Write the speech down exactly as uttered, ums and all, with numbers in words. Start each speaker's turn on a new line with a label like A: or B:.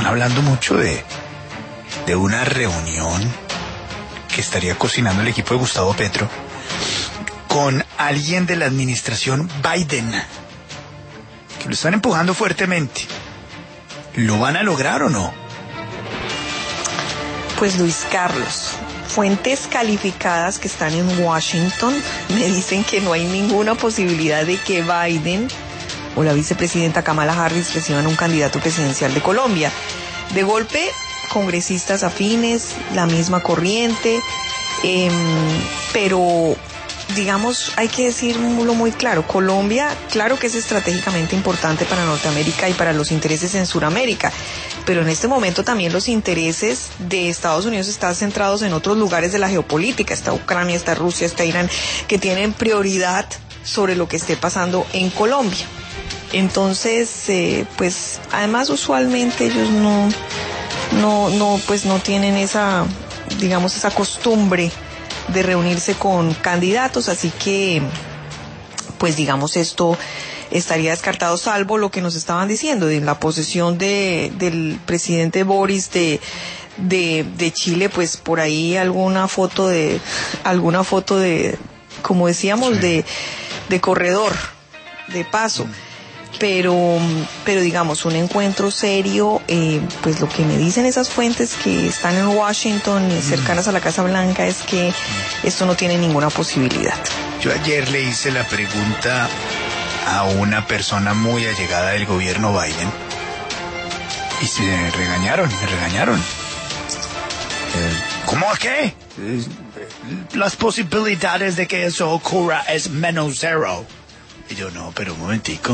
A: hablando mucho de, de una reunión que estaría cocinando el equipo de Gustavo Petro con alguien de la administración Biden, que lo están empujando fuertemente. ¿Lo van a lograr o no?
B: Pues Luis Carlos, fuentes calificadas que están en Washington me dicen que no hay ninguna posibilidad de que Biden o la vicepresidenta Kamala Harris reciban un candidato presidencial de Colombia. De golpe, congresistas afines, la misma corriente, eh, pero digamos, hay que decirlo muy claro, Colombia, claro que es estratégicamente importante para Norteamérica y para los intereses en Sudamérica, pero en este momento también los intereses de Estados Unidos están centrados en otros lugares de la geopolítica. Está Ucrania, está Rusia, está Irán, que tienen prioridad sobre lo que esté pasando en Colombia. Entonces, eh, pues, además usualmente ellos no, no, no, pues no tienen esa, digamos, esa costumbre de reunirse con candidatos, así que, pues digamos, esto estaría descartado, salvo lo que nos estaban diciendo de la posesión de del presidente Boris de de de Chile, pues por ahí alguna foto de alguna foto de, como decíamos, sí, de de corredor, de paso. Mm. Pero, pero digamos, un encuentro serio, eh, pues lo que me dicen esas fuentes que están en Washington y cercanas a la Casa Blanca es que esto no tiene ninguna posibilidad.
A: Yo ayer le hice la pregunta a una persona muy allegada del gobierno Biden y se regañaron, me regañaron. ¿Cómo qué? Las posibilidades de que eso ocurra es menos cero. Y yo, no, pero un momentico.